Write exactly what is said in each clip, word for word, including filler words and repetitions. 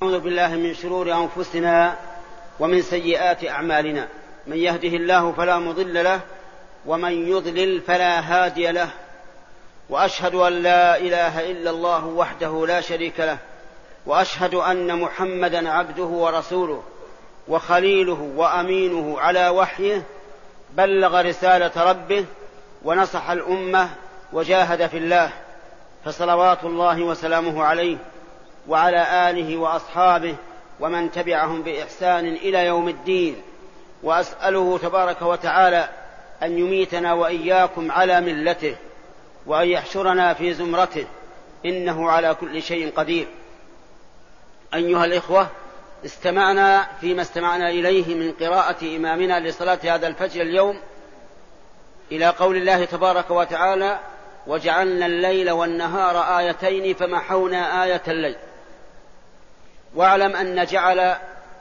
أعوذ بالله من شرور أنفسنا ومن سيئات أعمالنا، من يهده الله فلا مضل له ومن يضلل فلا هادي له، وأشهد أن لا إله إلا الله وحده لا شريك له، وأشهد أن محمدا عبده ورسوله وخليله وأمينه على وحيه، بلغ رسالة ربه ونصح الأمة وجاهد في الله، فصلوات الله وسلامه عليه وعلى آله وأصحابه ومن تبعهم بإحسان إلى يوم الدين. وأسأله تبارك وتعالى أن يميتنا وإياكم على ملته وأن يحشرنا في زمرته، إنه على كل شيء قدير. أيها الإخوة، استمعنا فيما استمعنا إليه من قراءة إمامنا لصلاة هذا الفجر اليوم إلى قول الله تبارك وتعالى: وجعلنا الليل والنهار آيتين فمحونا آية الليل. واعلم أن جعل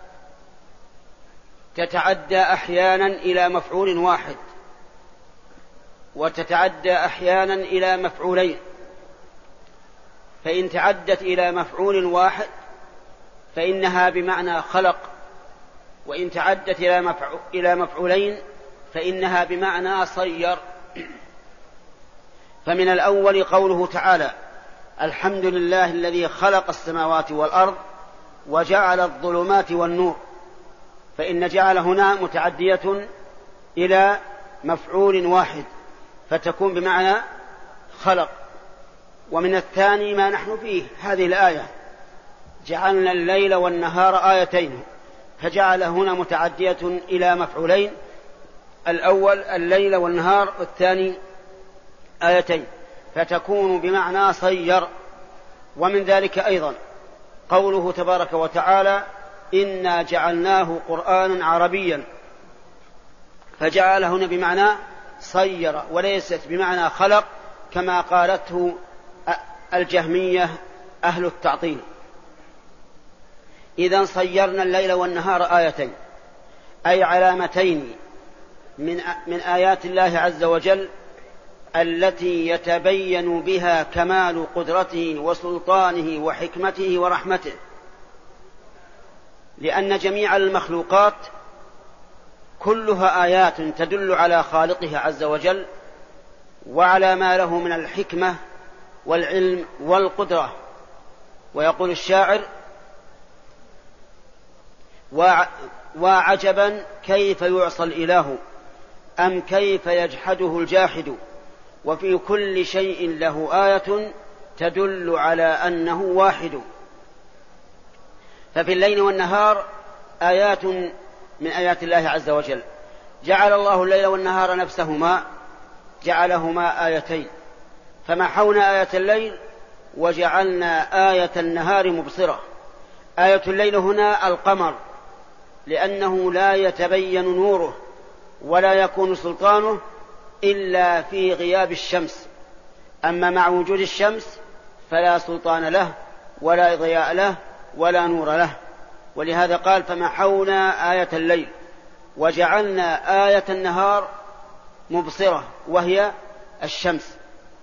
تتعدى أحيانا إلى مفعول واحد، وتتعدى أحيانا إلى مفعولين، فإن تعدت إلى مفعول واحد فإنها بمعنى خلق، وإن تعدت إلى مفعولين فإنها بمعنى صير. فمن الأول قوله تعالى: الحمد لله الذي خلق السماوات والأرض وجعل الظلمات والنور، فإن جعل هنا متعدية إلى مفعول واحد فتكون بمعنى خلق. ومن الثاني ما نحن فيه هذه الآية: جعلنا الليل والنهار آيتين، فجعل هنا متعدية إلى مفعولين، الأول الليل والنهار، والثاني آيتين، فتكون بمعنى صير. ومن ذلك أيضا قوله تبارك وتعالى: إنا جعلناه قرآنا عربيا، فجعل هنا بمعنى صير وليست بمعنى خلق كما قالته الجهمية أهل التعطيل. إذن صيرنا الليل والنهار آيتين، أي علامتين من من آيات الله عز وجل التي يتبين بها كمال قدرته وسلطانه وحكمته ورحمته، لأن جميع المخلوقات كلها آيات تدل على خالقها عز وجل وعلى ما له من الحكمة والعلم والقدرة. ويقول الشاعر: وعجبا كيف يعصى الإله أم كيف يجحده الجاحد، وفي كل شيء له آية تدل على أنه واحد. ففي الليل والنهار آيات من آيات الله عز وجل. جعل الله الليل والنهار نفسهما، جعلهما آيتين، فمحونا آية الليل وجعلنا آية النهار مبصرة. آية الليل هنا القمر، لأنه لا يتبين نوره ولا يكون سلطانه إلا في غياب الشمس، أما مع وجود الشمس فلا سلطان له ولا ضياء له ولا نور له. ولهذا قال: فمحونا آية الليل وجعلنا آية النهار مبصرة، وهي الشمس.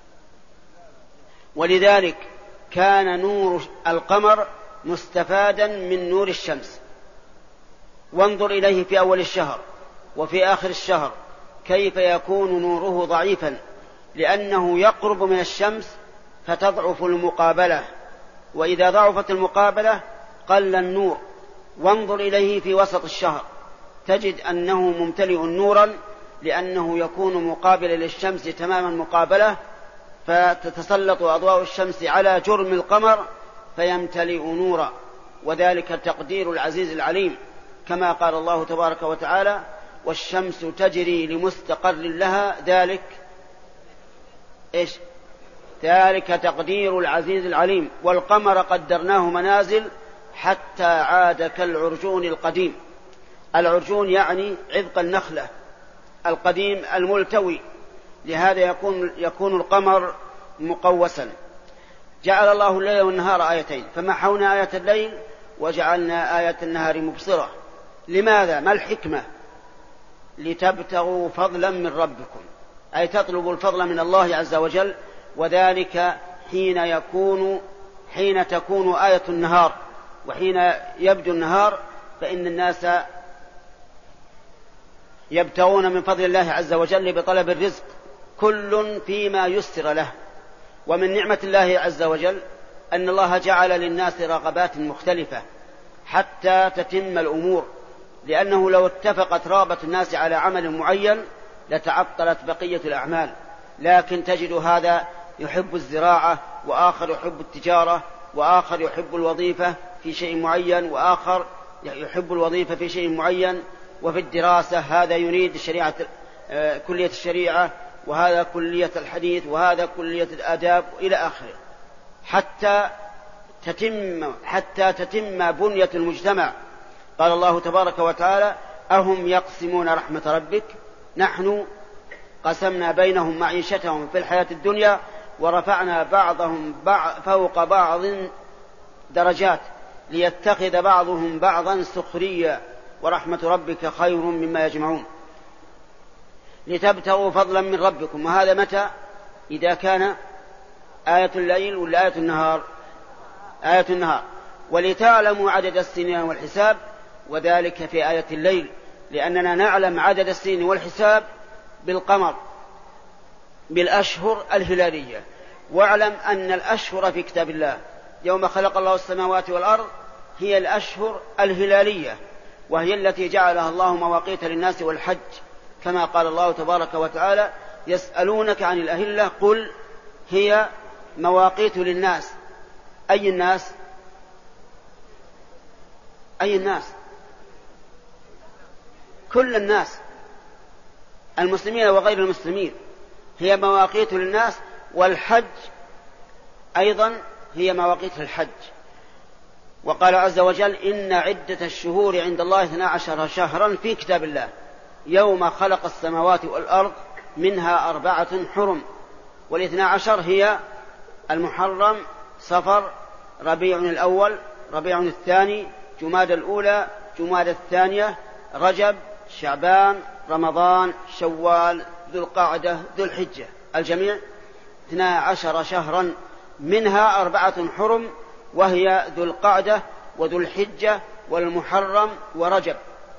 ولذلك كان نور القمر مستفادا من نور الشمس. وانظر إليه في أول الشهر وفي آخر الشهر كيف يكون نوره ضعيفا، لأنه يقرب من الشمس فتضعف المقابلة، وإذا ضعفت المقابلة قل النور. وانظر إليه في وسط الشهر تجد أنه ممتلئ نورا، لأنه يكون مقابلا للشمس تماما مقابلة، فتتسلط أضواء الشمس على جرم القمر فيمتلئ نورا. وذلك تقدير العزيز العليم، كما قال الله تبارك وتعالى: والشمس تجري لمستقر لها، ذلك إيش؟ ذلك تقدير العزيز العليم. والقمر قدرناه منازل حتى عاد كالعرجون القديم. العرجون يعني عذق النخلة القديم الملتوي، لهذا يكون, يكون القمر مقوسا. جعل الله الليل والنهار آيتين، فمحونا آية الليل وجعلنا آية النهار مبصرة. لماذا؟ ما الحكمة؟ لتبتغوا فضلا من ربكم، أي تطلبوا الفضل من الله عز وجل. وذلك حين يكون حين تكون آية النهار وحين يبدو النهار فإن الناس يبتغون من فضل الله عز وجل بطلب الرزق، كل فيما يسر له. ومن نعمة الله عز وجل أن الله جعل للناس رغبات مختلفة حتى تتم الأمور، لأنه لو اتفقت رغبة الناس على عمل معين لتعطلت بقية الأعمال. لكن تجد هذا يحب الزراعة، وآخر يحب التجارة، وآخر يحب الوظيفة في شيء معين، وآخر يحب الوظيفة في شيء معين. وفي الدراسة هذا يريد الشريعة كلية الشريعة، وهذا كلية الحديث، وهذا كلية الآداب إلى آخره، حتى تتم حتى تتم بنية المجتمع. قال الله تبارك وتعالى: أهم يقسمون رحمة ربك نحن قسمنا بينهم معيشتهم في الحياة الدنيا ورفعنا بعضهم فوق بعض درجات ليتخذ بعضهم بعضا سخريا ورحمة ربك خير مما يجمعون لتبتغوا فضلا من ربكم. وهذا متى؟ إذا كان آية الليل ولا آية النهار؟ آية النهار. ولتعلموا عدد السنين والحساب، وذلك في آية الليل، لأننا نعلم عدد السنين والحساب بالقمر بالأشهر الهلالية. واعلم أن الأشهر في كتاب الله يوم خلق الله السماوات والأرض هي الأشهر الهلالية، وهي التي جعلها الله مواقيت للناس والحج، كما قال الله تبارك وتعالى: يسألونك عن الأهلة قل هي مواقيت للناس. أي الناس؟ أي الناس؟ كل الناس، المسلمين وغير المسلمين، هي مواقيت للناس. والحج أيضا هي مواقيت الحج. وقال عز وجل: إن عدة الشهور عند الله اثنا عشر شهرا في كتاب الله يوم خلق السماوات والأرض منها أربعة حرم. والاثنى عشر هي المحرم، صفر، ربيع الأول، ربيع الثاني، جماد الأولى، جماد الثانية، رجب، شعبان، رمضان، شوال، ذو القعدة، ذو الحجة، الجميع اثنى عشر شهرا منها أربعة حرم، وهي ذو القعدة وذو الحجة والمحرم ورجب.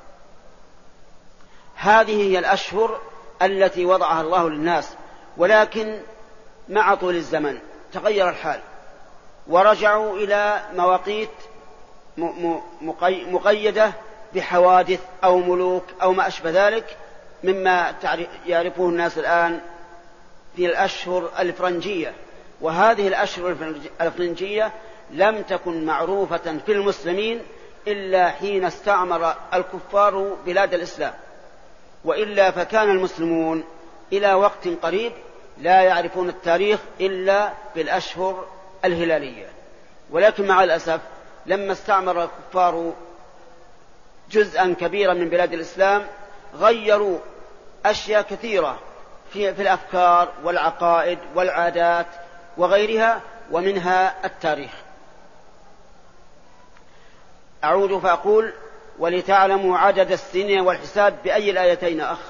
هذه هي الأشهر التي وضعها الله للناس، ولكن مع طول الزمن تغير الحال ورجعوا إلى مواقيت مقيدة بحوادث أو ملوك أو ما أشبه ذلك مما يعرفه الناس الآن في الأشهر الفرنجية. وهذه الأشهر الفرنجية لم تكن معروفة في المسلمين إلا حين استعمر الكفار بلاد الإسلام، وإلا فكان المسلمون إلى وقت قريب لا يعرفون التاريخ إلا بالأشهر الهلالية. ولكن مع الأسف لما استعمر الكفار جزءا كبيرا من بلاد الإسلام غيروا أشياء كثيرة في, في الأفكار والعقائد والعادات وغيرها، ومنها التاريخ. أعود فأقول: ولتعلموا عدد السنين والحساب. بأي الآيتين أخ؟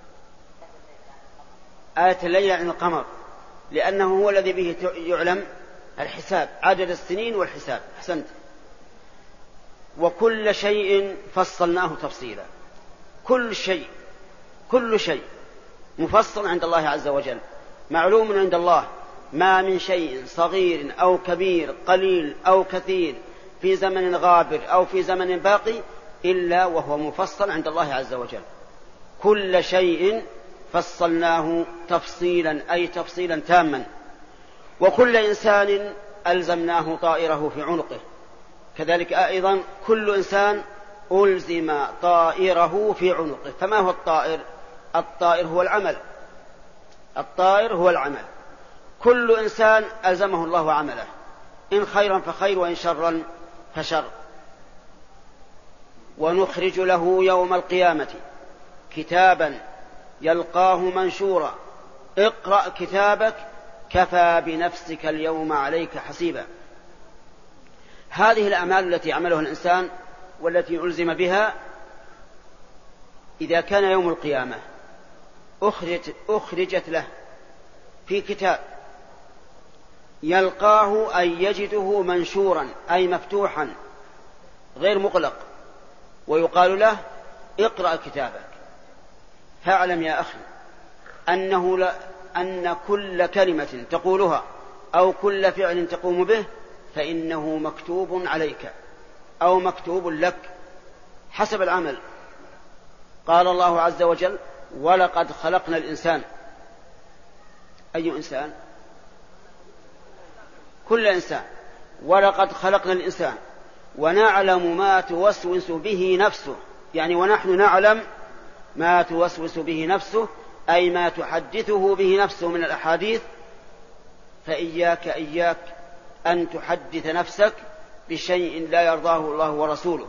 آية الليل عن القمر، لأنه هو الذي به يعلم الحساب، عدد السنين والحساب. أحسنت. وكل شيء فصلناه تفصيلا. كل شيء كل شيء مفصل عند الله عز وجل، معلوم عند الله. ما من شيء صغير أو كبير، قليل أو كثير، في زمن غابر أو في زمن باقي، إلا وهو مفصل عند الله عز وجل. كل شيء فصلناه تفصيلا، أي تفصيلا تاما. وكل إنسان ألزمناه طائره في عنقه. كذلك أيضا كل إنسان ألزم طائره في عنقه. فما هو الطائر؟ الطائر هو العمل. الطائر هو العمل. كل إنسان ألزمه الله عمله، إن خيرا فخير وإن شرا فشر. ونخرج له يوم القيامة كتابا يلقاه منشورا اقرأ كتابك كفى بنفسك اليوم عليك حسيبا. هذه الأعمال التي عملها الإنسان والتي ألزم بها، إذا كان يوم القيامة أخرجت, أخرجت له في كتاب يلقاه، أي يجده منشورا، أي مفتوحا غير مغلق ويقال له اقرأ كتابك. فاعلم يا أخي أنه لا أن كل كلمة تقولها أو كل فعل تقوم به فإنه مكتوب عليك أو مكتوب لك حسب العمل. قال الله عز وجل ولقد خلقنا الإنسان. أي إنسان؟ كل إنسان. ولقد خلقنا الإنسان ونعلم ما توسوس به نفسه، يعني ونحن نعلم ما توسوس به نفسه أي ما تحدثه به نفسه من الأحاديث. فإياك إياك أن تحدث نفسك بشيء لا يرضاه الله ورسوله.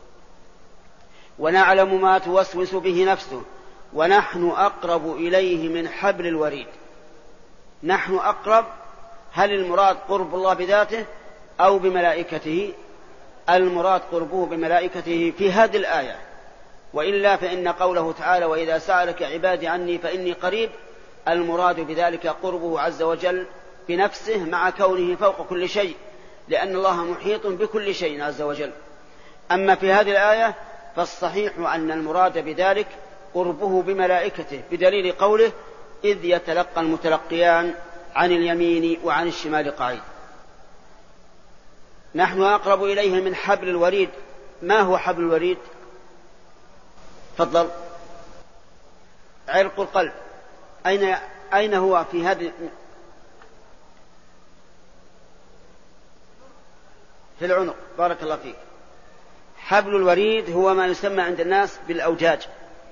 ونعلم ما توسوس به نفسه ونحن أقرب إليه من حبل الوريد. نحن أقرب، هل المراد قرب الله بذاته أو بملائكته؟ المراد قربه بملائكته في هذه الآية، وإلا فإن قوله تعالى وإذا سألك عبادي عني فإني قريب، المراد بذلك قربه عز وجل بنفسه مع كونه فوق كل شيء، لأن الله محيط بكل شيء عز وجل. أما في هذه الآية فالصحيح أن المراد بذلك قربه بملائكته، بدليل قوله إذ يتلقى المتلقيان عن اليمين وعن الشمال قعيد. نحن أقرب إليه من حبل الوريد. ما هو حبل الوريد؟ تفضل. علق القلب. أين أين هو في هذه؟ في العنق. بارك الله فيك. حبل الوريد هو ما يسمى عند الناس بالأوجاج،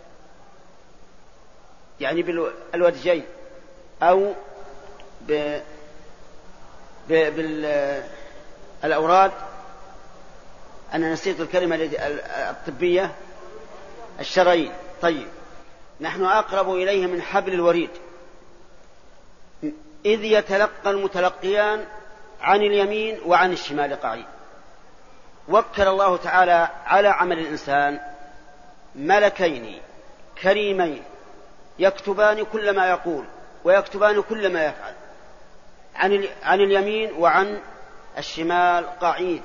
يعني بالودجين أو ب... ب... بالأوراد. أنا نسيت الكلمة الطبية، الشرايين. طيب، نحن أقرب إليه من حبل الوريد إذ يتلقى المتلقيان عن اليمين وعن الشمال قعيد. وكل الله تعالى على عمل الإنسان ملكين كريمين يكتبان كل ما يقول ويكتبان كل ما يفعل، عن اليمين وعن الشمال قعيد.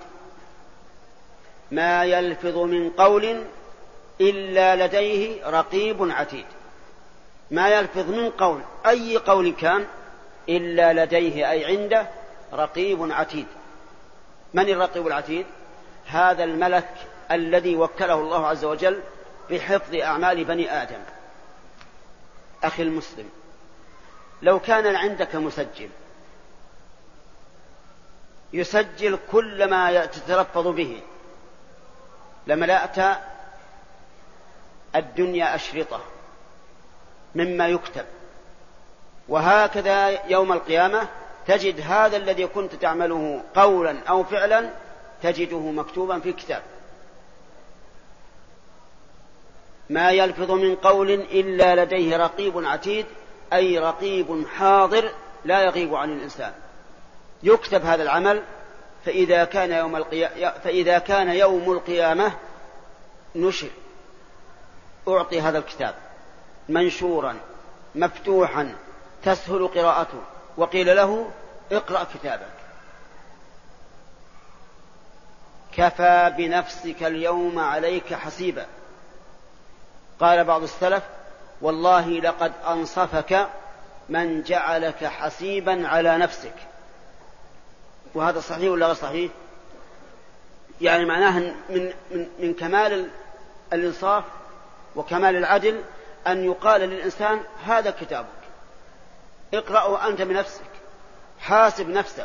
ما يلفظ من قول إلا لديه رقيب عتيد. ما يلفظ من قول، أي قول كان، إلا لديه أي عنده رقيب عتيد. من الرقيب العتيد؟ هذا الملك الذي وكله الله عز وجل بحفظ أعمال بني آدم. أخي المسلم، لو كان عندك مسجل يسجل كل ما تتلفظ به لملأت الدنيا أشرطة مما يكتب. وهكذا يوم القيامة تجد هذا الذي كنت تعمله قولا أو فعلا تجده مكتوبا في كتاب. ما يلفظ من قول إلا لديه رقيب عتيد، أي رقيب حاضر لا يغيب عن الإنسان. يكتب هذا العمل، فإذا كان يوم القيامة, فإذا كان يوم القيامة نشر، أعطي هذا الكتاب منشورا مفتوحا تسهل قراءته، وقيل له اقرأ كتابك. كفى بنفسك اليوم عليك حسيبا. قال بعض السلف والله لقد أنصفك من جعلك حسيبا على نفسك. وهذا صحيح ولا غير صحيح؟ يعني معناه من, من, من كمال الإنصاف وكمال العدل أن يقال للإنسان هذا كتابك، اقرأه أنت بنفسك، حاسب نفسك.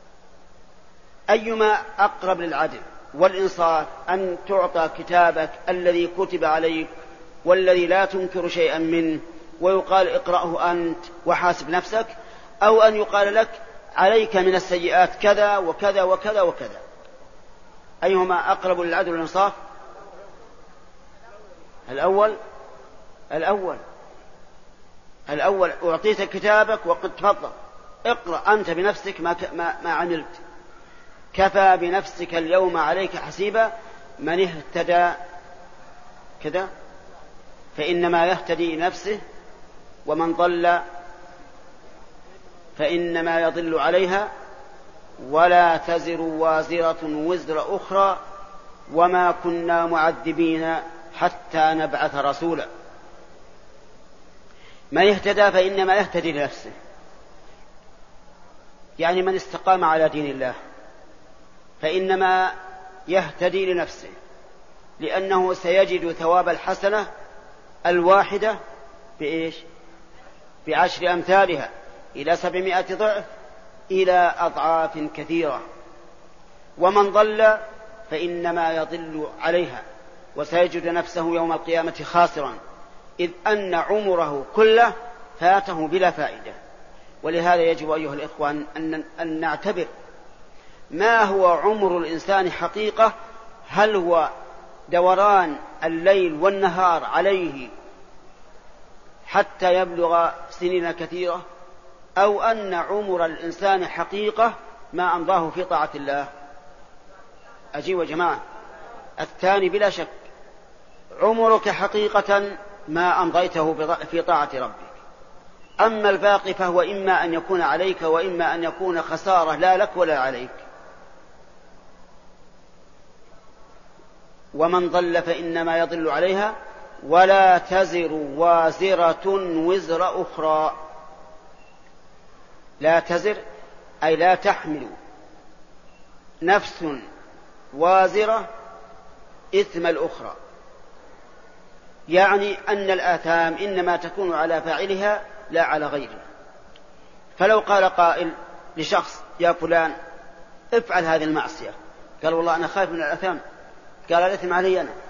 أيما أقرب للعدل والإنصاف أن تعطى كتابك الذي كتب عليك والذي لا تنكر شيئا منه ويقال اقرأه أنت وحاسب نفسك، أو أن يقال لك عليك من السيئات كذا وكذا وكذا وكذا. أيهما أقرب للعدل والإنصاف؟ الأول الأول الأول أعطيت كتابك وقد تفضل اقرأ أنت بنفسك ما, ما, ما عملت. كفى بنفسك اليوم عليك حسيبا. من اهتدى كذا فإنما يهتدي نفسه، ومن ضل فإنما يضل عليها، ولا تزر وازرة وزر أخرى وما كنا معذبين حتى نبعث رسولا. من اهتدى فإنما يهتدي لنفسه، يعني من استقام على دين الله فإنما يهتدي لنفسه، لأنه سيجد ثواب الحسنة الواحدة بإيش؟ بعشر أمثالها إلى سبعمائة ضعف إلى أضعاف كثيرة. ومن ضل فإنما يضل عليها وسيجد نفسه يوم القيامة خاسرا، إذ أن عمره كله فاته بلا فائدة. ولهذا يجب أيها الإخوة أن, أن نعتبر ما هو عمر الإنسان حقيقة، هل هو دوران الليل والنهار عليه حتى يبلغ سنين كثيرة، أو أن عمر الإنسان حقيقة ما أمضاه في طاعة الله؟ أجيب يا جماعة، الثاني بلا شك. عمرك حقيقة ما أمضيته في طاعة ربك، أما الباقي فهو إما أن يكون عليك وإما أن يكون خسارة لا لك ولا عليك. ومن ضل فإنما يضل عليها ولا تزر وازرة وزر أخرى. لا تزر أي لا تحمل نفس وازرة إثم الأخرى، يعني أن الآثام إنما تكون على فاعلها لا على غيره. فلو قال قائل لشخص يا فلان افعل هذه المعصية، قال والله أنا خايف من الآثام، قال الإثم علي أنا،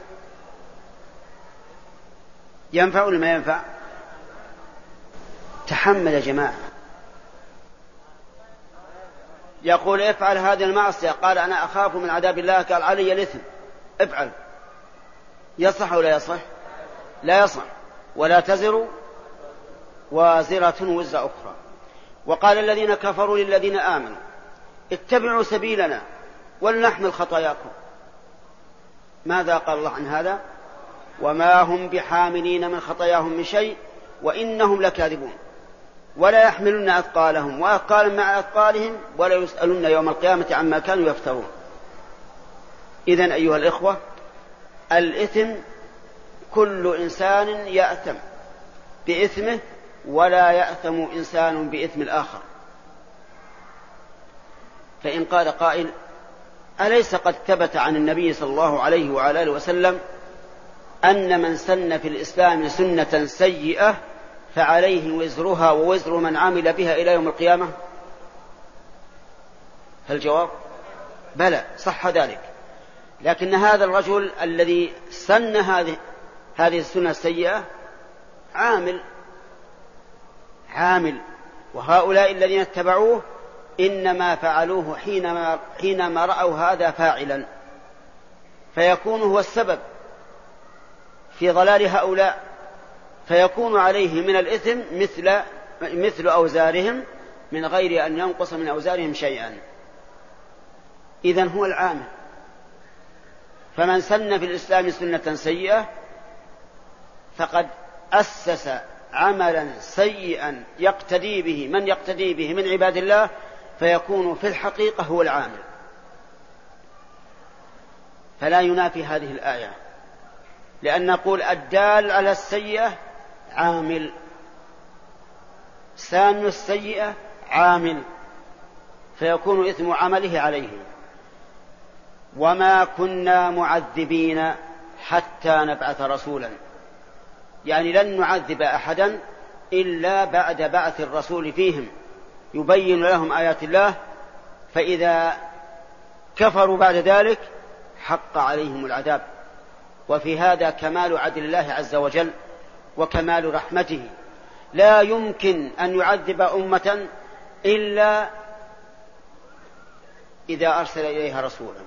ينفع ولا ما ينفع؟ تحمل يا جماعة. يقول افعل هذه المعصية، قال أنا أخاف من عذاب الله، قال علي الإثم، افعل. يصح ولا يصح؟ لا يصح. ولا تزر وازرة وزر أخرى. وقال الذين كفروا للذين آمنوا اتبعوا سبيلنا ولنحمل خطاياكم. ماذا قال الله عن هذا؟ وما هم بحاملين من خطاياهم من شيء وإنهم لكاذبون ولا يحملن أثقالهم وأثقالا مع أثقالهم ولا يسألون يوم القيامة عما كانوا يفترون. إذن أيها الإخوة، الإثم كل إنسان يأثم بإثمه ولا يأثم إنسان بإثم الآخر. فإن قال قائل أليس قد ثبت عن النبي صلى الله عليه وعلى آله وسلم أن من سن في الإسلام سنة سيئة فعليه وزرها ووزر من عمل بها إلى يوم القيامة؟ فالجواب بلى، صح ذلك. لكن هذا الرجل الذي سن هذه هذه السنة السيئة عامل عامل وهؤلاء الذين اتبعوه إنما فعلوه حينما, حينما رأوا هذا فاعلا، فيكون هو السبب في ضلال هؤلاء، فيكون عليه من الإثم مثل, مثل أوزارهم من غير أن ينقص من أوزارهم شيئا. إذن هو العامل. فمن سن في الإسلام سنة سيئة فقد أسس عملا سيئا يقتدي به من يقتدي به من عباد الله، فيكون في الحقيقة هو العامل. فلا ينافي هذه الآية، لأن نقول الدال على السيئة عامل، سان السيئة عامل، فيكون إثم عمله عليه. وما كنا معذبين حتى نبعث رسولا، يعني لن نعذب أحدا إلا بعد بعث الرسول فيهم يبين لهم آيات الله، فإذا كفروا بعد ذلك حق عليهم العذاب. وفي هذا كمال عدل الله عز وجل وكمال رحمته. لا يمكن أن يعذب أمة إلا إذا أرسل إليها رسولا،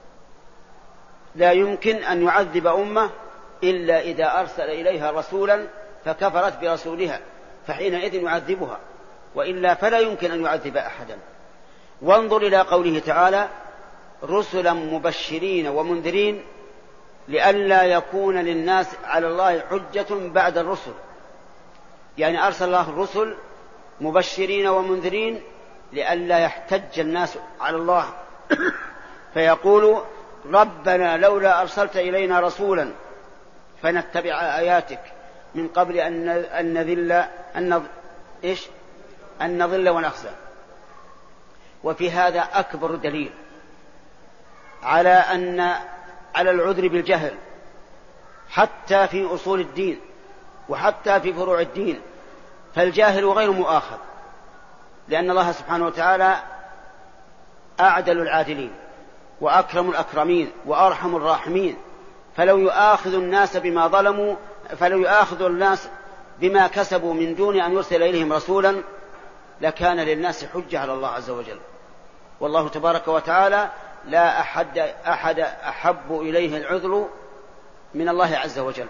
لا يمكن أن يعذب أمة إلا إذا أرسل إليها رسولا فكفرت برسولها، فحينئذ يعذبها، وإلا فلا يمكن أن يعذب أحدا. وانظر إلى قوله تعالى رسلا مبشرين ومنذرين لئلا يكون للناس على الله حجة بعد الرسل، يعني أرسل الله الرسل مبشرين ومنذرين لئلا يحتج الناس على الله فيقولوا ربنا لولا أرسلت إلينا رسولا فنتبع آياتك من قبل أن نذل أن إيش أن نضل ونخزى. وفي هذا أكبر دليل على أن على العذر بالجهل حتى في أصول الدين وحتى في فروع الدين، فالجاهل غير مؤاخذ، لأن الله سبحانه وتعالى أعدل العادلين وأكرم الأكرمين وأرحم الراحمين، فلو يؤاخذ الناس بما ظلموا فلو يؤاخذ الناس بما كسبوا من دون أن يرسل إليهم رسولا لكان للناس حجة على الله عز وجل. والله تبارك وتعالى لا أحد, أحد أحب إليه العذر من الله عز وجل.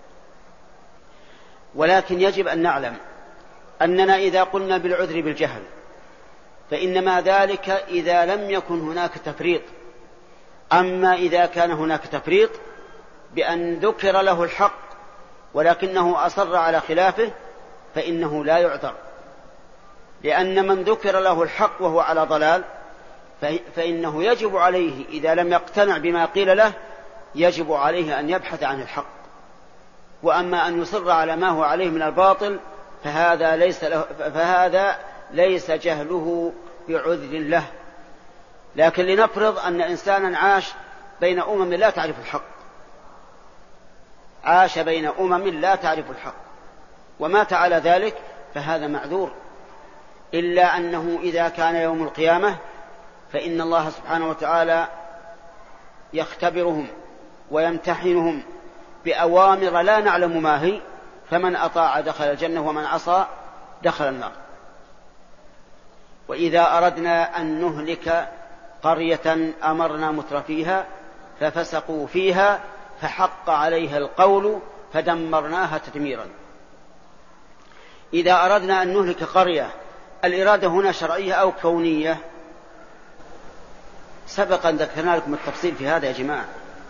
ولكن يجب أن نعلم أننا إذا قلنا بالعذر بالجهل فإنما ذلك إذا لم يكن هناك تفريط. أما إذا كان هناك تفريط بأن ذكر له الحق ولكنه أصر على خلافه فإنه لا يعذر، لأن من ذكر له الحق وهو على ضلال فإنه يجب عليه إذا لم يقتنع بما قيل له يجب عليه أن يبحث عن الحق. وأما أن يصر على ما هو عليه من الباطل فهذا ليس, له فهذا ليس جهله بعذر له. لكن لنفرض أن إنسانا عاش بين أمم لا تعرف الحق عاش بين أمم لا تعرف الحق ومات على ذلك فهذا معذور، إلا أنه إذا كان يوم القيامة فإن الله سبحانه وتعالى يختبرهم ويمتحنهم بأوامر لا نعلم ما هي، فمن أطاع دخل الجنة ومن عصى دخل النار. وإذا أردنا أن نهلك قرية أمرنا مترفيها ففسقوا فيها فحق عليها القول فدمرناها تدميرا. إذا أردنا أن نهلك قرية الإرادة هنا شرعية أو كونية؟ سبق أن ذكرنا لكم التفصيل في هذا يا جماعة.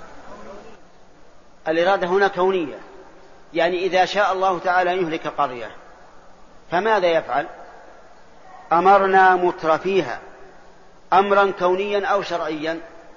الإرادة هنا كونية، يعني إذا شاء الله تعالى يهلك قرية فماذا يفعل؟ أمرنا مترفيها، أمرا كونيا أو شرعيا؟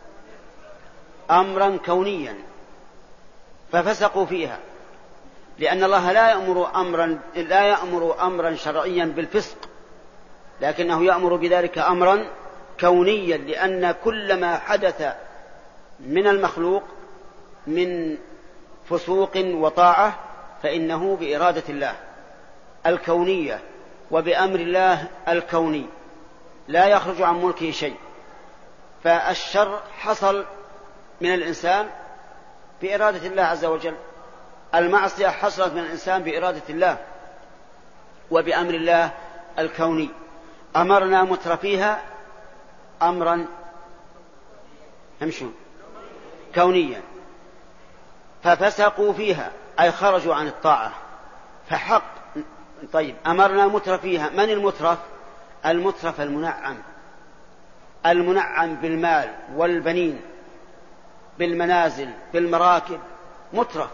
أمرا كونيا، ففسقوا فيها، لأن الله لا يأمر أمرا لا يأمر أمرا شرعيا بالفسق، لكنه يأمر بذلك أمرا كونيا، لأن كل ما حدث من المخلوق من فسوق وطاعة فإنه بإرادة الله الكونية وبأمر الله الكوني لا يخرج عن ملكه شيء. فالشر حصل من الإنسان بإرادة الله عز وجل، المعصية حصلت من الإنسان بإرادة الله وبأمر الله الكوني. أمرنا مترفيها أمرا همشون كونيا ففسقوا فيها أي خرجوا عن الطاعة فحق. طيب أمرنا مترفيها، من المترف؟ المترف المنعم، المنعم بالمال والبنين بالمنازل بالمراكب مترف،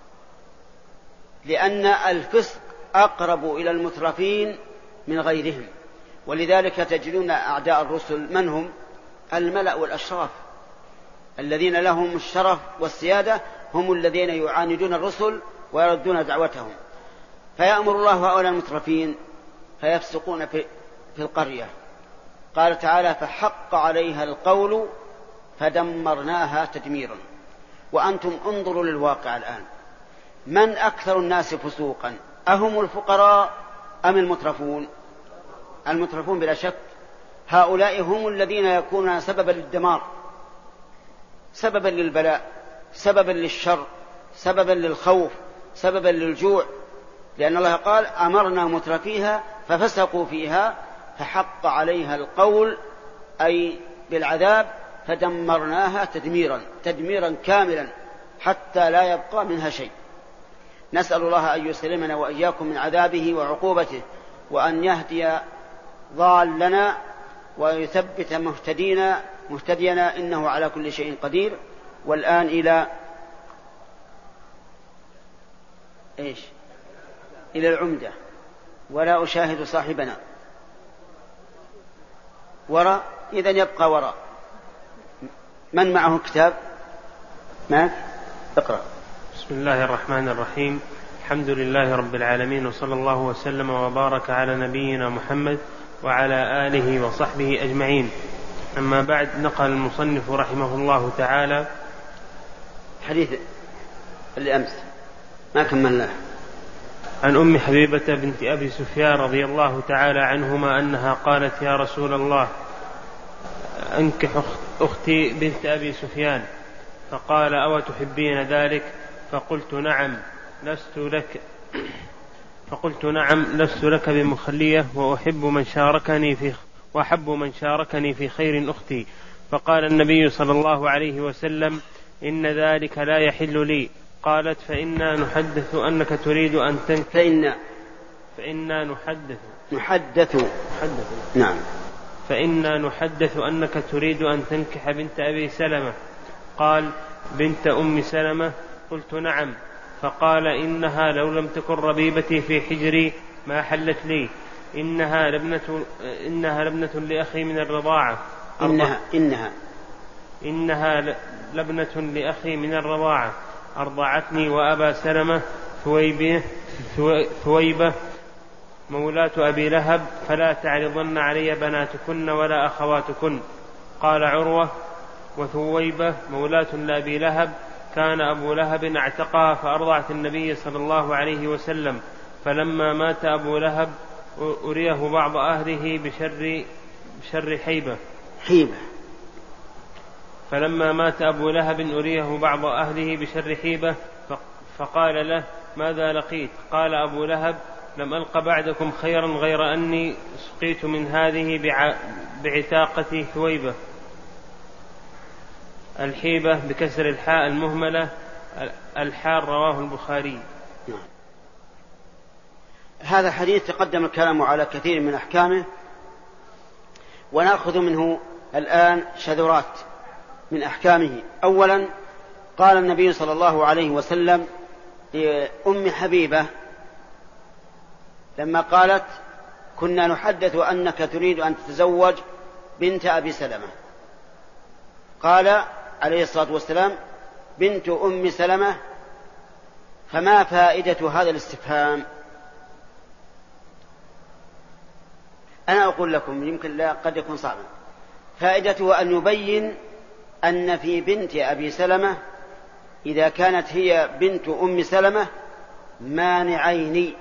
لأن الفسق أقرب إلى المترفين من غيرهم. ولذلك تجدون أعداء الرسل من هم؟ الملأ والأشراف الذين لهم الشرف والسيادة، هم الذين يعاندون الرسل ويردون دعوتهم. فيأمر الله هؤلاء المترفين فيفسقون في, في القرية. قال تعالى فحق عليها القول فدمرناها تدميرا. وأنتم انظروا للواقع الآن، من أكثر الناس فسوقا؟ أهم الفقراء أم المترفون؟ المترفون بلا شك. هؤلاء هم الذين يكونون سببا للدمار، سببا للبلاء، سببا للشر، سببا للخوف، سببا للجوع، لأن الله قال أمرنا مترفيها ففسقوا فيها فحق عليها القول أي بالعذاب فدمرناها تدميرا تدميرا كاملا حتى لا يبقى منها شيء. نسأل الله أن يسلمنا وإياكم من عذابه وعقوبته، وأن يهدي ضالنا ويثبت مهتدينا مهتدينا إنه على كل شيء قدير. والآن إلى إيش؟ إلى العمدة. ولا أشاهد صاحبنا وراء، إذن يبقى وراء. من معه كتاب؟ ما اقرأ. بسم الله الرحمن الرحيم. الحمد لله رب العالمين، وصلى الله وسلم وبارك على نبينا محمد وعلى آله وصحبه أجمعين. أما بعد، نقل المصنف رحمه الله تعالى حديث اللي أمس ما كملناه عن أم حبيبة بنت أبي سفيان رضي الله تعالى عنهما أنها قالت: يا رسول الله، أنكح أختي بنت أبي سفيان. فقال: أو تحبين ذلك؟ فقلت: نعم لست لك فقلت نعم لست لك بمخلية، وأحب من شاركني في وأحب من شاركني في خير أختي. فقال النبي صلى الله عليه وسلم: إن ذلك لا يحل لي. قالت: فإنا نحدث أنك تريد أن تنكح فإنا فإنا نحدث نحدث نحدث نعم فإنا نحدث أنك تريد أن تنكح بنت أبي سلمة. قال: بنت أم سلمة؟ قلت: نعم. فقال: إنها لو لم تكن ربيبتي في حجري ما حلت لي. إنها لابنة إنها لابنة لأخي من الرضاعة إنها إنها إنها لابنة لأخي من الرضاعة أرضعتني وأبا سلمة ثويبة ثويبة مولاة أبي لهب، فلا تعرضن علي بناتكن ولا أخواتكن. قال عروة: وثويبة مولاة لأبي لهب كان أبو لهب اعتقها فأرضعت النبي صلى الله عليه وسلم، فلما مات أبو لهب أريه بعض أهله بشر, بشر حيبة حيبة فلما مات أبو لهب أريه بعض أهله بشر حيبة فقال له: ماذا لقيت؟ قال أبو لهب: لم ألق بعدكم خيرا غير أني سقيت من هذه بعتاقة ثويبة. الحيبة بكسر الحاء المهملة، الحال. رواه البخاري. هذا حديث تقدم الكلام على كثير من أحكامه، ونأخذ منه الآن شذرات من أحكامه. أولا، قال النبي صلى الله عليه وسلم لأم حبيبة لما قالت: كنا نحدث أنك تريد أن تتزوج بنت أبي سلمة، قال عليه الصلاة والسلام: بنت أم سلمة. فما فائدة هذا الاستفهام؟ أنا أقول لكم يمكن لا قد يكون صعبا. فائدته أن يبين أن في بنت أبي سلمة إذا كانت هي بنت أم سلمة مانعين: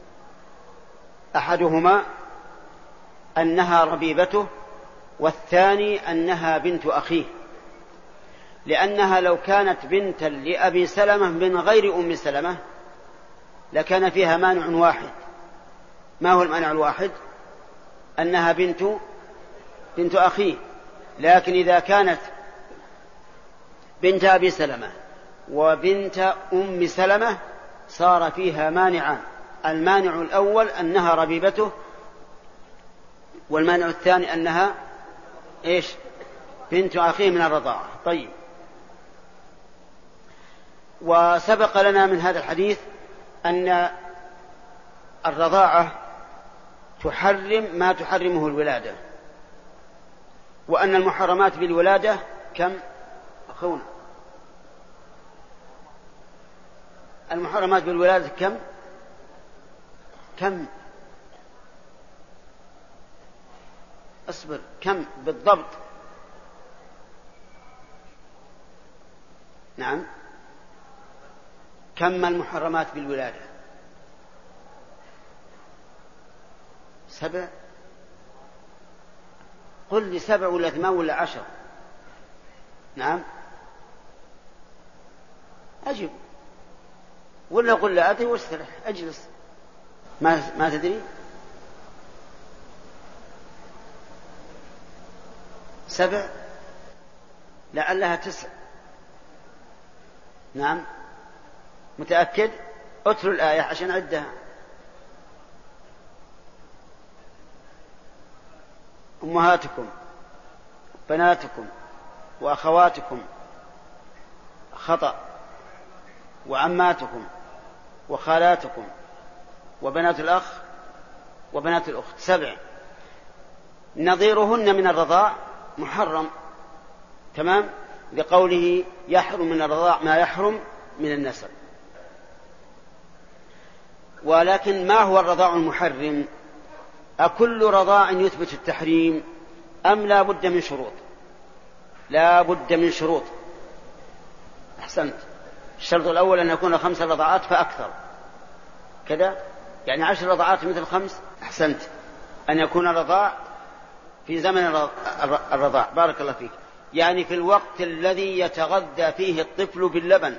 أحدهما أنها ربيبته، والثاني أنها بنت أخيه، لأنها لو كانت بنتا لأبي سلمة من غير أم سلمة لكان فيها مانع واحد. ما هو المانع الواحد؟ أنها بنت بنت أخيه. لكن إذا كانت بنت أبي سلمة وبنت أم سلمة صار فيها مانعان: المانع الأول أنها ربيبته، والمانع الثاني أنها إيش؟ بنت أخيه من الرضاعة. طيب، وسبق لنا من هذا الحديث أن الرضاعة تحرم ما تحرمه الولادة، وأن المحرمات بالولادة كم أخونا؟ المحرمات بالولادة كم كم أصبر كم بالضبط؟ نعم، كم المحرمات بالولادة؟ سبع؟ قل لي سبع ولا ثمان ولا عشر؟ نعم، أجب، ولا قل لا أدري واسترح أجلس. ما ما تدري؟ سبع؟ لعلها تسع. نعم، متأكد؟ اتلو الآية عشان عدها. أمهاتكم بناتكم وأخواتكم خطأ، وعماتكم وخالاتكم وبنات الأخ وبنات الأخت. سبع. نظيرهن من الرضاع محرم، تمام. لقوله يحرم من الرضاع ما يحرم من النسب. ولكن ما هو الرضاع المحرم؟ أكل رضاع يثبت التحريم أم لا بد من شروط؟ لا بد من شروط. أحسنت. الشرط الأول أن يكون خمس رضاعات فأكثر كذا، يعني عشر رضاعات مثل خمس. أحسنت. أن يكون الرضاع في زمن الرضاع، بارك الله فيك، يعني في الوقت الذي يتغذى فيه الطفل باللبن.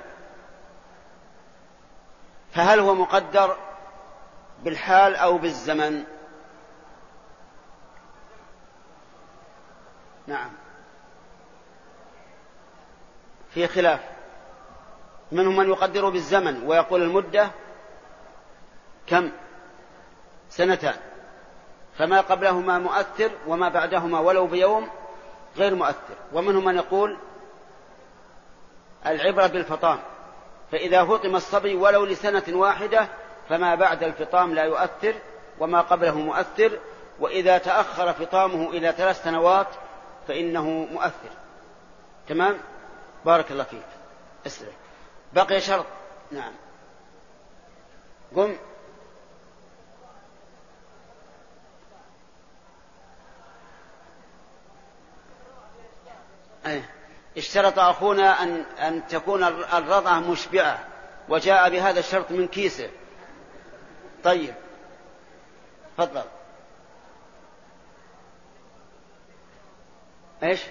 فهل هو مقدر بالحال أو بالزمن؟ نعم، في خلاف. منهم من يقدر بالزمن ويقول المدة كم؟ سنتان، فما قبلهما مؤثر وما بعدهما ولو بيوم غير مؤثر. ومنهم من يقول العبرة بالفطام، فإذا فطم الصبي ولو لسنة واحدة فما بعد الفطام لا يؤثر وما قبله مؤثر، وإذا تأخر فطامه إلى ثلاث سنوات فإنه مؤثر. تمام، بارك الله فيك. اسرع. بقي شرط. نعم، قم. أيه. اشترط أخونا أن, أن تكون الرضعة مشبعة وجاء بهذا الشرط من كيسه. طيب، تفضل. ايش؟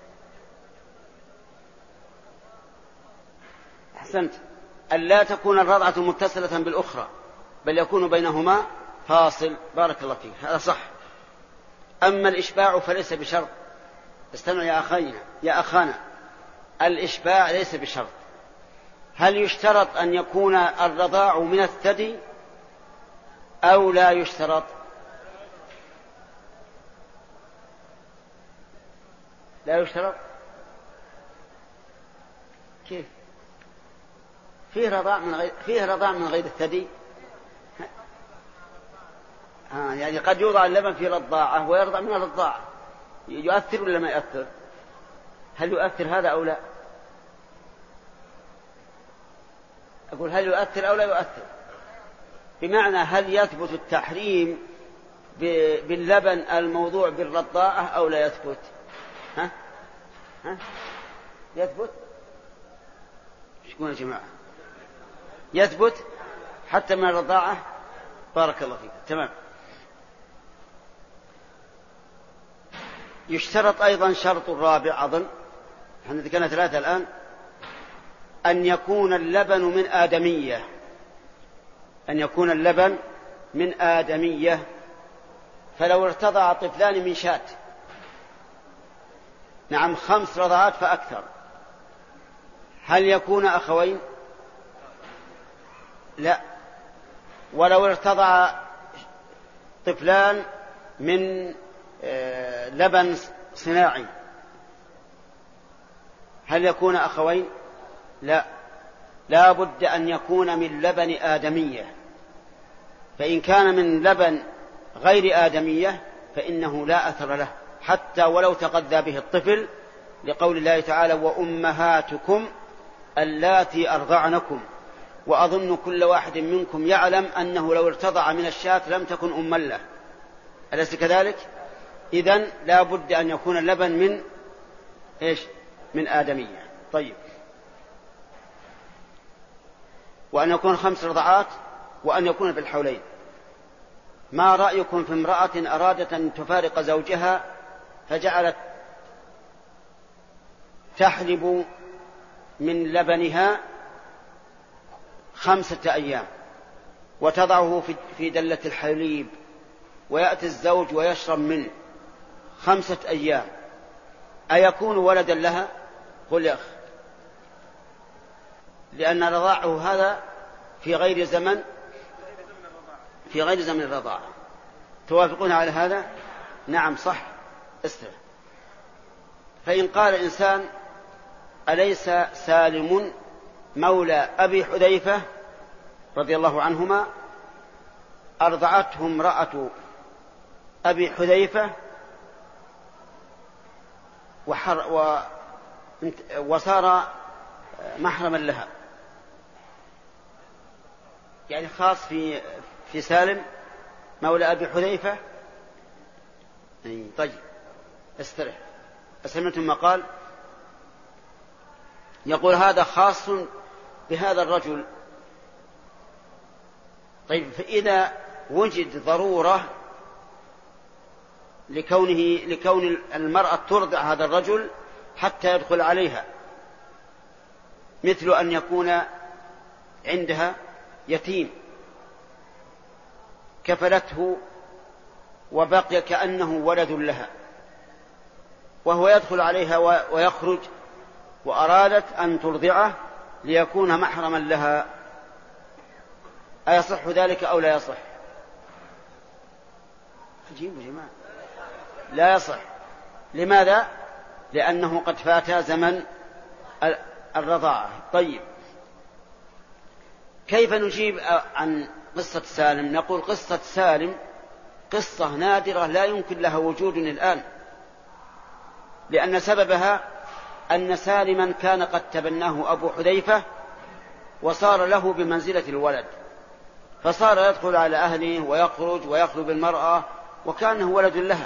أحسنت. أن لا تكون الرضعة متصلة بالأخرى بل يكون بينهما فاصل. بارك الله فيك، هذا صح. أما الإشباع فليس بشرط. استنوا يا أخينا يا أخانا، الإشباع ليس بشرط. هل يشترط أن يكون الرضاع من الثدي أو لا يشترط؟ لا يشترط. كيف؟ فيه رضاع من غير فيه رضاع من غير الثدي. ها يعني قد يوضع اللبن في رضاعة ويرضع من الرضاعة، يؤثر ولا ما يؤثر؟ هل يؤثر هذا أو لا؟ أقول هل يؤثر أو لا يؤثر، بمعنى هل يثبت التحريم باللبن الموضوع بالرضاعة أو لا يثبت؟ ها؟ ها؟ يثبت؟ شكون يا جماعة؟ يثبت حتى من الرضاعة. بارك الله فيك. تمام. يشترط أيضا شرط رابع أظن، احنا ذكرنا ثلاثة الآن، أن يكون اللبن من آدمية. أن يكون اللبن من آدمية. فلو ارتضع طفلان من شاة، نعم خمس رضعات فأكثر، هل يكون أخوين؟ لا. ولو ارتضع طفلان من لبن صناعي هل يكون أخوين؟ لا. لا بد أن يكون من لبن آدمية. فإن كان من لبن غير آدمية فإنه لا أثر له حتى ولو تغذى به الطفل، لقول الله تعالى وأمهاتكم اللاتي أرضعنكم. وأظن كل واحد منكم يعلم أنه لو ارتضع من الشاة لم تكن أما له، أليس كذلك؟ إذن لا بد أن يكون اللبن من إيش؟ من آدمية. طيب، وأن يكون خمس رضعات وأن يكون بالحولين. ما رأيكم في امرأة أرادت أن تفارق زوجها فجعلت تحلب من لبنها خمسة أيام وتضعه في دلة الحليب ويأتي الزوج ويشرب منه خمسة أيام، أيكون ولدا لها؟ قل يا أخ، لأن رضاعه هذا في غير زمن في غير زمن الرضاعة. توافقون على هذا؟ نعم صح. استرى. فإن قال إنسان أليس سالم مولى أبي حذيفة رضي الله عنهما أرضعته امرأة أبي حذيفة وصار محرما لها، يعني خاص في في سالم مولى أبي حذيفة. طيب استرح، أسمعتم ما قال؟ يقول هذا خاص بهذا الرجل. طيب فإذا وجد ضرورة لكونه لكون المرأة ترضع هذا الرجل حتى يدخل عليها، مثل أن يكون عندها يتيم كفلته وبقي كأنه ولد لها، وهو يدخل عليها ويخرج، وأرادت أن ترضعه ليكون محرما لها، أيصح ذلك أو لا يصح؟ عجيب يا جماعة، لا يصح. لماذا؟ لأنه قد فات زمن الرضاعة. طيب كيف نجيب عن قصة سالم؟ نقول قصة سالم قصة نادرة لا يمكن لها وجود الآن، لأن سببها أن سالما كان قد تبناه أبو حذيفة وصار له بمنزلة الولد، فصار يدخل على أهله ويخرج ويخلو بالمرأة وكانه ولد لها،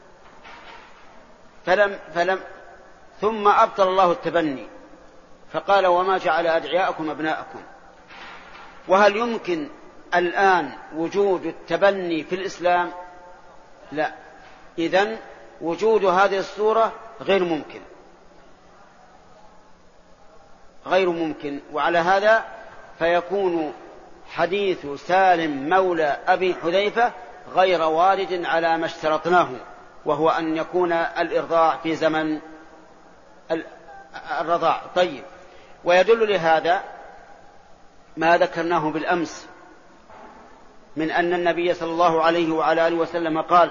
فلم فلم ثم أبطل الله التبني فقال وما جعل أدعياءكم أبناءكم. وهل يمكن الآن وجود التبني في الإسلام؟ لا. إذن وجود هذه الصورة غير ممكن غير ممكن وعلى هذا فيكون حديث سالم مولى أبي حذيفة غير وارد على ما اشترطناه، وهو أن يكون الإرضاع في زمن الرضاع. طيب ويدل لهذا ما ذكرناه بالأمس من أن النبي صلى الله عليه وعلى آله وسلم قال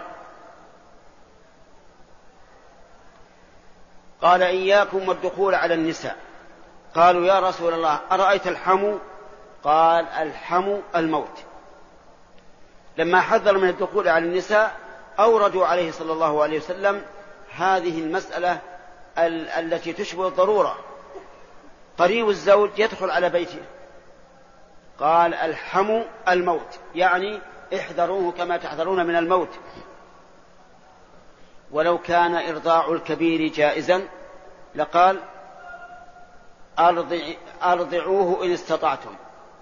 قال إياكم والدخول على النساء. قالوا يا رسول الله أرأيت الحمو؟ قال الحمو الموت. لما حذر من الدخول على النساء أوردوا عليه صلى الله عليه وسلم هذه المسألة ال- التي تشبه الضرورة. قريب الزوج يدخل على بيته، قال الحمو الموت، يعني احذروه كما تحذرون من الموت. ولو كان إرضاع الكبير جائزا لقال أرضع أرضعوه إن استطعتم،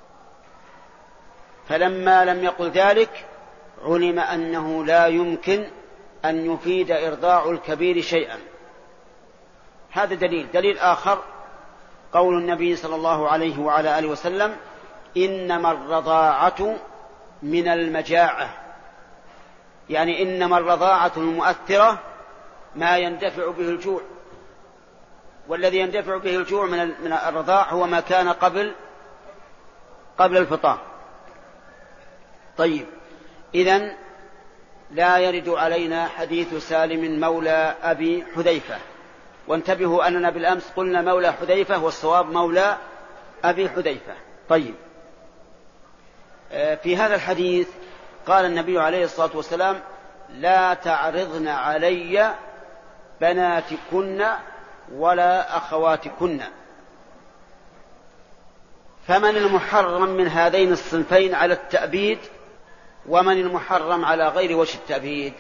فلما لم يقل ذلك علم أنه لا يمكن أن يفيد إرضاع الكبير شيئا. هذا دليل. دليل آخر قول النبي صلى الله عليه وعلى آله وسلم إنما الرضاعة من المجاعة، يعني إنما الرضاعة المؤثرة ما يندفع به الجوع، والذي يندفع به الجوع من الرضاع هو ما كان قبل قبل الفطام. طيب إذن لا يرد علينا حديث سالم مولى أبي حذيفة. وانتبهوا أننا بالأمس قلنا مولى حذيفة والصواب مولى أبي حذيفة. طيب في هذا الحديث قال النبي عليه الصلاة والسلام لا تعرضن علي بناتكن ولا أخواتكن. فمن المحرم من هذين الصنفين على التأبيد، ومن المحرم على غير وجه التأبيد؟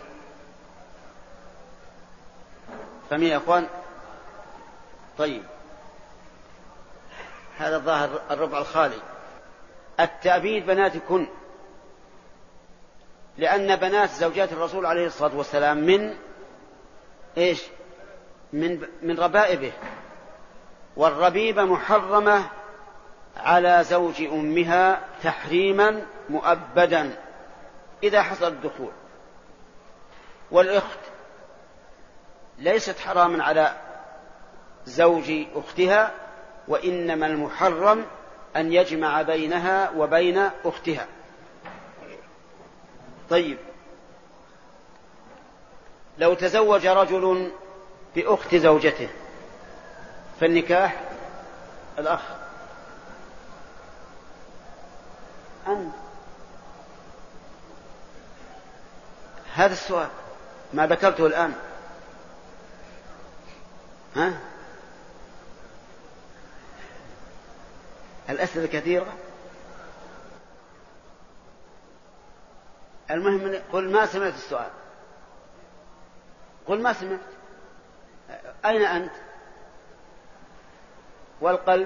فمن يا أخوان؟ طيب هذا الظاهر الربع الخالي. التأبيد بناتكن، لأن بنات زوجات الرسول عليه الصلاة والسلام من إيش؟ من من ربائبه، والربيبة محرمة على زوج أمها تحريما مؤبدا إذا حصل الدخول. والأخت ليست حراما على زوج أختها، وإنما المحرم أن يجمع بينها وبين أختها. طيب لو تزوج رجل بأخت زوجته فالنكاح الأخ أنت. هذا السؤال ما ذكرته الآن. ها الأسئلة كثيرة. المهم قل ما سمعت السؤال، قل ما سمعت. أين أنت؟ والقلب،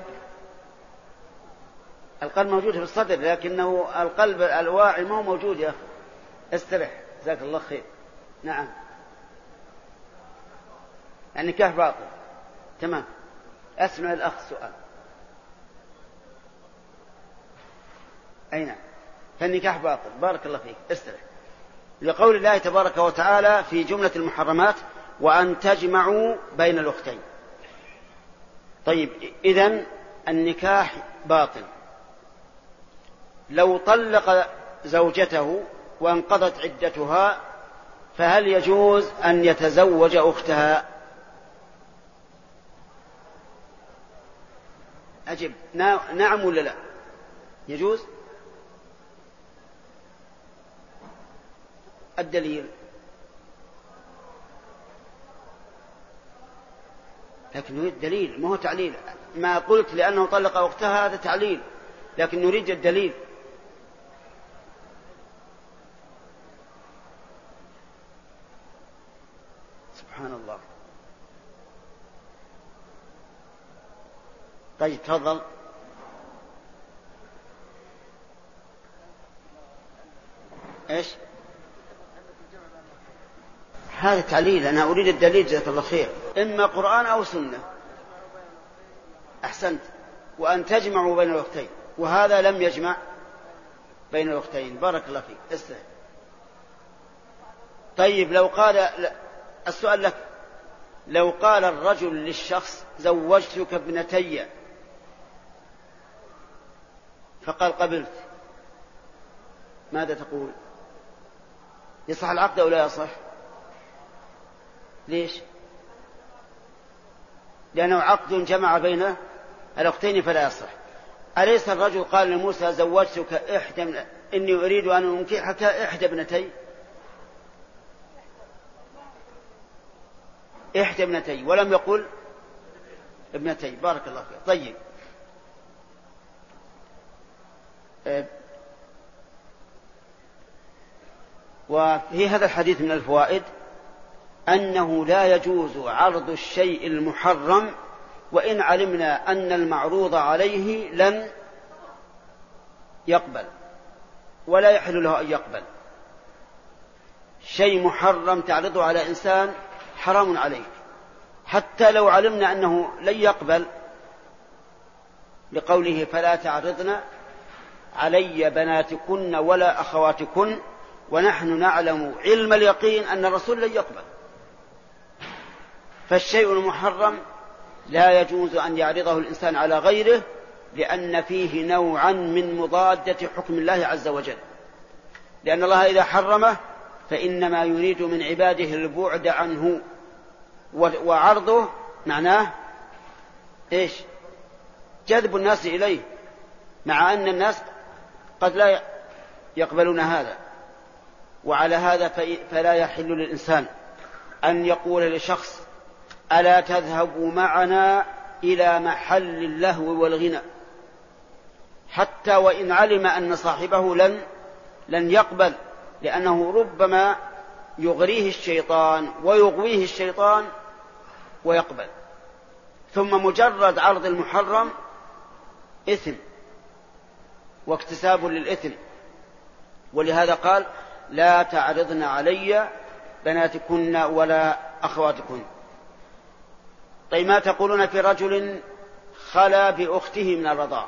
القلب موجود في الصدر، لكنه القلب الواعي ما هو موجود يا أخي. استرح، جزاك الله خير. نعم، النكاح باطل. تمام. أسمع الأخ سؤال. أين؟ فالنكاح باطل. بارك الله فيك. استرح. لقول الله تبارك وتعالى في جملة المحرمات وأن تجمعوا بين الأختين. طيب، إذن النكاح باطل. لو طلق زوجته وانقضت عدتها فهل يجوز أن يتزوج أختها؟ أجب نعم ولا لا؟ يجوز. الدليل؟ لكن نريد دليل، ما هو تعليل. ما قلت لأنه طلق أختها هذا تعليل، لكن نريد الدليل. سبحان الله. طيب تفضل. ايش هذا تعليل؟ أنا أريد الدليل جزاك الله خير، إما قرآن أو سنة. أحسنت. وأن تجمعوا بين الأختين، وهذا لم يجمع بين الأختين. بارك الله فيك. استهل. طيب لو قال، السؤال لك، لو قال الرجل للشخص زوجتك ابنتي فقال قبلت، ماذا تقول؟ يصح العقد أو لا يصح؟ ليش؟ لأنه عقد جمع بين الأختين فلا يصح. أليس الرجل قال لموسى زوجتك إحدى من... إني أريد أن أنكحك إحدى ابنتي، إحدى ابنتي، ولم يقل ابنتي. بارك الله فيك. طيب، وفي هذا الحديث من الفوائد أنه لا يجوز عرض الشيء المحرم وإن علمنا أن المعروض عليه لن يقبل ولا يحل له أن يقبل. شيء محرم تعرضه على إنسان حرام عليك، حتى لو علمنا أنه لن يقبل، لقوله فلا تعرضن علي بناتكن ولا أخواتكن ونحن نعلم علم اليقين أن الرسول لن يقبل. فالشيء المحرم لا يجوز أن يعرضه الإنسان على غيره، لأن فيه نوعا من مضادة حكم الله عز وجل، لأن الله إذا حرمه فإنما يريد من عباده البعد عنه، وعرضه معناه إيش؟ جذب الناس إليه، مع أن الناس قد لا يقبلون هذا. وعلى هذا فلا يحل للإنسان أن يقول لشخص ألا تذهب معنا إلى محل اللهو والغنى، حتى وإن علم أن صاحبه لن لن يقبل، لأنه ربما يغريه الشيطان ويغويه الشيطان ويقبل. ثم مجرد عرض المحرم إثم واكتساب للإثم، ولهذا قال لا تعرضن علي بناتكن ولا أخواتكن. طيب ما تقولون في رجل خلا بأخته من الرضاع؟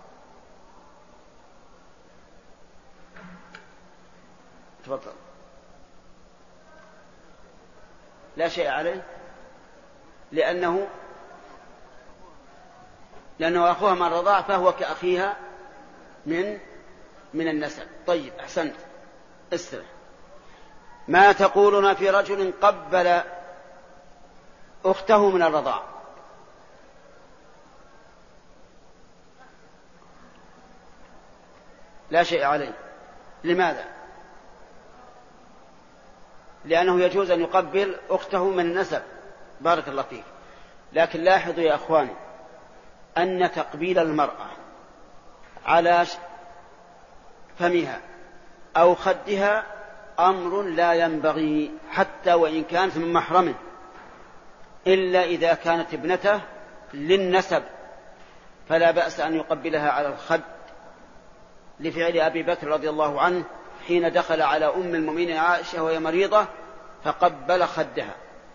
تفضل. لا شيء عليه، لأنه لأنه أخوها من الرضاع فهو كأخيها من من النسب. طيب أحسنت. استرح. ما تقولون في رجل قبل أخته من الرضاع؟ لا شيء عليه. لماذا؟ لأنه يجوز أن يقبل أخته من النسب. بارك الله فيك. لكن لاحظوا يا أخواني أن تقبيل المرأة على فمها أو خدها أمر لا ينبغي حتى وإن كانت من محرمه، إلا إذا كانت ابنته للنسب فلا بأس أن يقبلها على الخد، لفعل أبي بكر رضي الله عنه حين دخل على أم المؤمنين عائشة وهي مريضة فقبل خدها.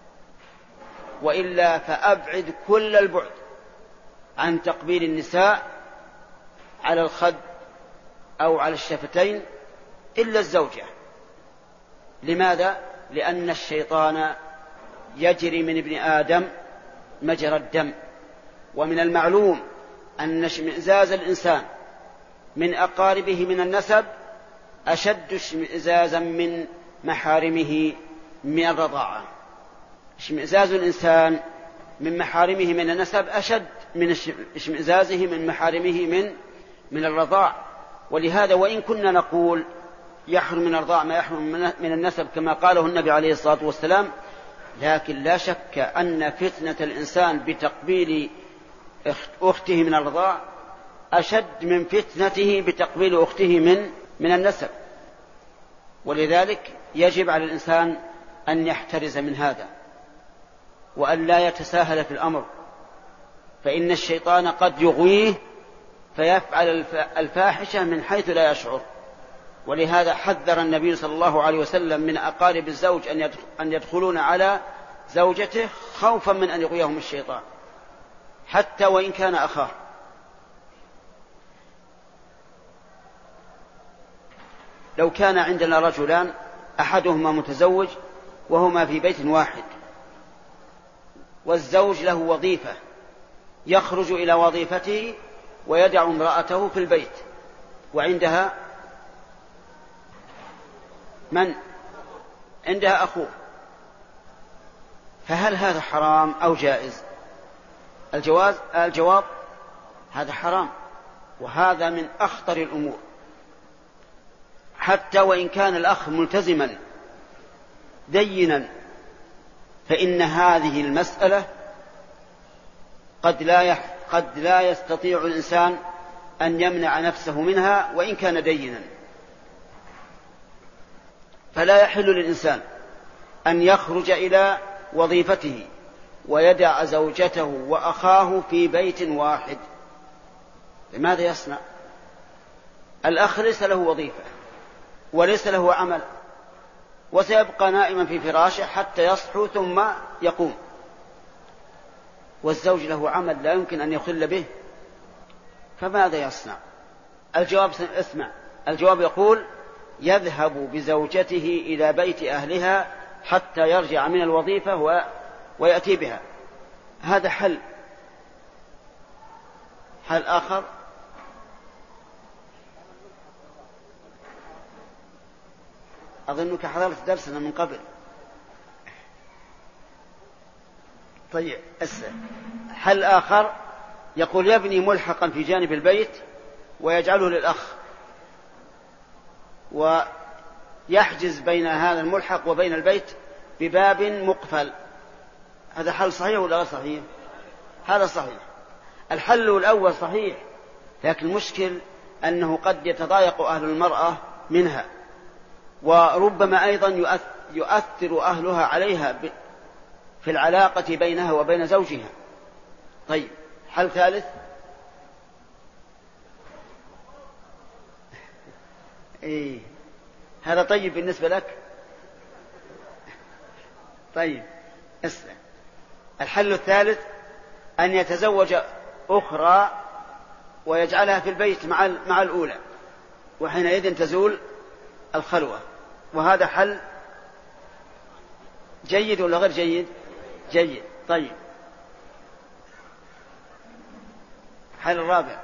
وإلا فأبعد كل البعد عن تقبيل النساء على الخد أو على الشفتين إلا الزوجة. لماذا؟ لأن الشيطان يجري من ابن آدم مجرى الدم، ومن المعلوم أن اشمئزاز الإنسان من أقاربه من النسب أشد اشمئزازا من محارمه من الرضاعة. اشمئزاز الإنسان من محارمه من النسب أشد من اشمئزازه من محارمه من من الرضاع. ولهذا وإن كنا نقول يحرم من الرضاع ما يحرم من النسب كما قاله النبي عليه الصلاة والسلام، لكن لا شك أن فتنة الإنسان بتقبيل أخته من الرضاع أشد من فتنته بتقبيل أخته من من النسب. ولذلك يجب على الإنسان أن يحترز من هذا وأن لا يتساهل في الأمر، فإن الشيطان قد يغويه فيفعل الفاحشة من حيث لا يشعر. ولهذا حذر النبي صلى الله عليه وسلم من أقارب الزوج أن يدخلون على زوجته خوفا من أن يغويهم الشيطان حتى وإن كان أخاه. لو كان عندنا رجلان أحدهما متزوج وهما في بيت واحد، والزوج له وظيفة يخرج إلى وظيفته ويدع امرأته في البيت، وعندها من؟ عندها أخوه، فهل هذا حرام أو جائز؟ الجواز الجواب هذا حرام، وهذا من أخطر الأمور. حتى وإن كان الأخ ملتزما دينا فإن هذه المسألة قد لا يح... قد لا يستطيع الإنسان أن يمنع نفسه منها وإن كان دينا. فلا يحل للإنسان أن يخرج إلى وظيفته ويدع زوجته وأخاه في بيت واحد. لماذا يصنع؟ الأخ ليس له وظيفة وليس له عمل، وسيبقى نائما في فراشه حتى يصحو ثم يقوم، والزوج له عمل لا يمكن أن يخل به، فماذا يصنع؟ الجواب اسمع، الجواب يقول يذهب بزوجته إلى بيت أهلها حتى يرجع من الوظيفة و... ويأتي بها. هذا حل. حل آخر أظنك حضرت درسنا من قبل. طيب أسأل. حل آخر يقول يبني ملحقا في جانب البيت ويجعله للأخ ويحجز بين هذا الملحق وبين البيت بباب مقفل. هذا حل صحيح ولا غير صحيح؟ هذا صحيح. الحل الأول صحيح، لكن المشكل أنه قد يتضايق أهل المرأة منها، وربما أيضا يؤثر أهلها عليها في العلاقة بينها وبين زوجها. طيب حل ثالث. إيه هذا طيب بالنسبة لك. طيب اسمع، الحل الثالث أن يتزوج أخرى ويجعلها في البيت مع مع الأولى، وحينئذ تزول الخلوة، وهذا حل جيد ولا غير جيد؟ جيد. طيب حل الرابع.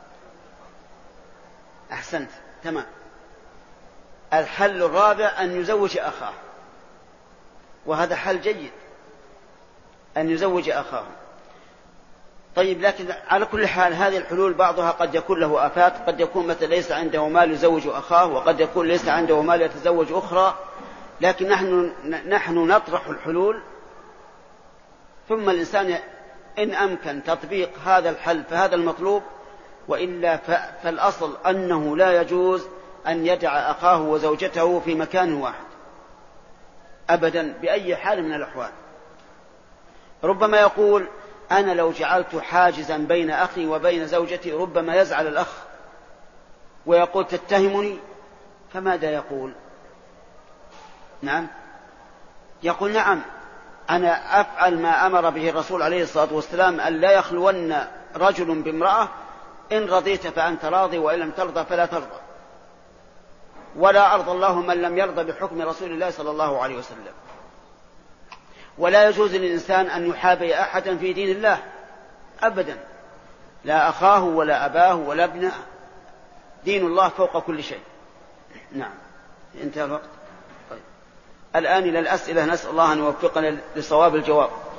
أحسنت تمام. الحل الرابع أن يزوج أخاه، وهذا حل جيد أن يزوج أخاه. طيب لكن على كل حال هذه الحلول بعضها قد يكون له آفات، قد يكون مثلا ليس عنده مال يزوج أخاه، وقد يكون ليس عنده مال يتزوج أخرى، لكن نحن نحن نطرح الحلول، ثم الإنسان إن أمكن تطبيق هذا الحل فهذا المطلوب، وإلا فالأصل أنه لا يجوز أن يدع أخاه وزوجته في مكان واحد أبدا بأي حال من الأحوال. ربما يقول أنا لو جعلت حاجزا بين أخي وبين زوجتي ربما يزعل الأخ ويقول تتهمني، فماذا يقول؟ نعم يقول نعم أنا أفعل ما أمر به الرسول عليه الصلاة والسلام أن لا يخلون رجل بامرأة، إن رضيت فأنت راضي وإن لم ترضى فلا ترضى، ولا أرضى الله من لم يرضى بحكم رسول الله صلى الله عليه وسلم. ولا يجوز للإنسان أن يحابي أحدا في دين الله أبدا، لا أخاه ولا أباه ولا ابنه، دين الله فوق كل شيء. نعم انتهى الوقت. طيب. الآن إلى الأسئلة، نسأل الله أن يوفقنا لصواب الجواب.